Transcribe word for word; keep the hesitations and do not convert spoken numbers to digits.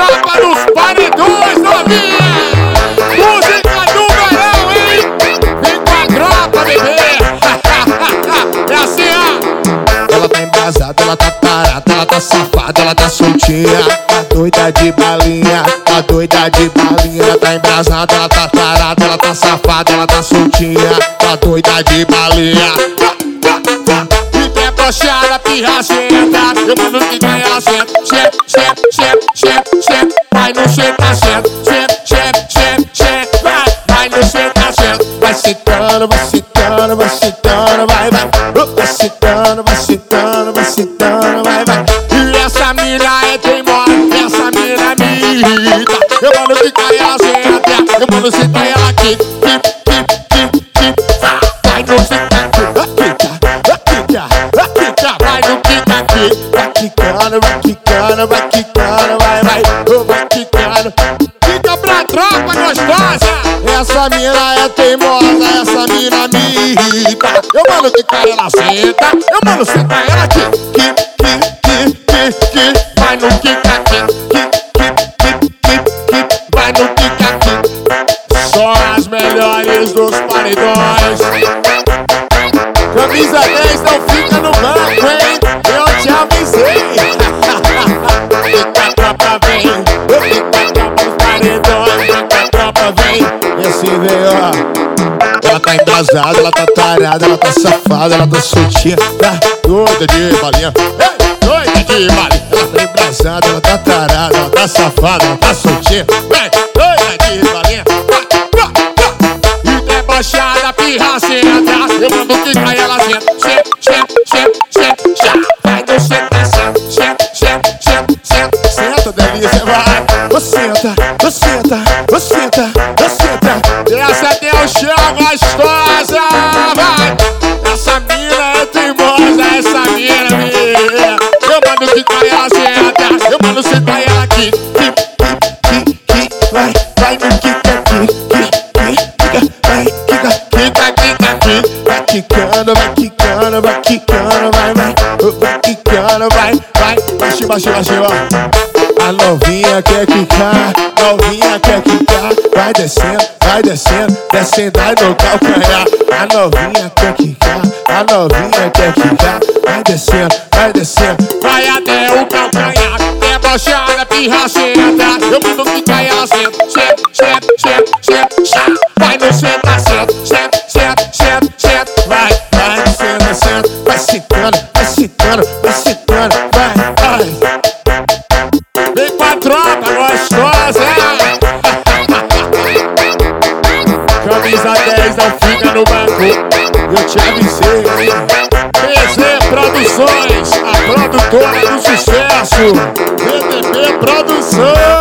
tropa dos paredões, novinha. Música do verão, hein? Vem com a tropa, bebê. É assim, ó. Ela tá embrasada, ela tá tarada, ela tá safada, ela tá soltinha. Tá doida de balinha, tá doida de balinha. Ela tá embrasada, ela tá tarada, ela tá safada, ela tá soltinha. Tá doida de balinha. E quer broxada, pirra, senta. Eu mando que ganha, ela senta. Senta, senta, senta, senta, senta. Vai no senta, senta. Senta, senta, senta, senta. Vai, vai no senta, senta. Vai sentando, vai sentando, vai sentando, vai, vai. Vai sentando, vai sentando, vai sentando, vai, vai. E essa mina é teimosa, essa mina me irrita. Eu mando que ganha, ela senta. Eu mando sentar e ela quica. Quica, quica, quica, quica. Vai no senta, quica, quica, quica, quica. Vai no quica, quica. Vai quicando, vai quicando, vai quicando, vai, vai. Vai quicando. Fica pra tropa gostosa. Essa mina é teimosa, essa mina me irrita. Eu mando que cai, ela senta. Eu mando sentar ela aqui. Que, que, que, que, que. Vai no quica, quica. Que, que, que, que, que. Vai no quica, quica. Só as melhores dos paredões. Camisa dez não fica no banco, hein? Eu te avisei. Fica a tropa vem. Fica a tropa dos paredões. Fica a tropa vem. E assim vem, ó. Ela tá embrasada, ela tá tarada, ela tá safada, ela tá soltinha. Tá doida de balinha. Ei, doida de balinha. Ela tá embrasada, ela tá tarada, ela tá safada, ela tá soltinha. Vem, doida de balinha. E debochada, pirra, senta. Eu mando que cai, ela senta. Senta, senta, senta, senta, senta. Vai no senta, senta, senta, senta, senta, senta. Senta, delícia, vai. Você senta, você senta, você senta, você senta. Essa tem o chão gostosa, vai. Essa mina é teimosa, essa mina me. Eu mando que cai, ela senta. Eu mando sentar e ela aqui. Que, que, que, vai, vai no quica, que, que, que, quica, vai, quica, Quica, quica, quica. vai quicando, vai quicando, vai quicando, vai, vai, vai quicando, vai, vai, vai, chiba, chiba, chiba. A novinha quer quicar, novinha quer quicar, vai descendo, vai descendo, descendo aí no calcanhar. A novinha quer quicar, a novinha quer quicar, vai descendo, vai descendo. Vai até o calcanhar. Debochada, pirra, senta. Eu mando que cai, ela senta. Senta, senta, senta, senta, senta. Vai no senta, senta. Senta, senta, senta, senta. Vai, Vai descendo, descendo, vai sentando, vai sentando, vai sentando, vai, vai. vem com a tropa gostosa. Camisa dez não fica no banco, eu te avisei, hein? P Z Produções, a produtora do sucesso. V T P Produções.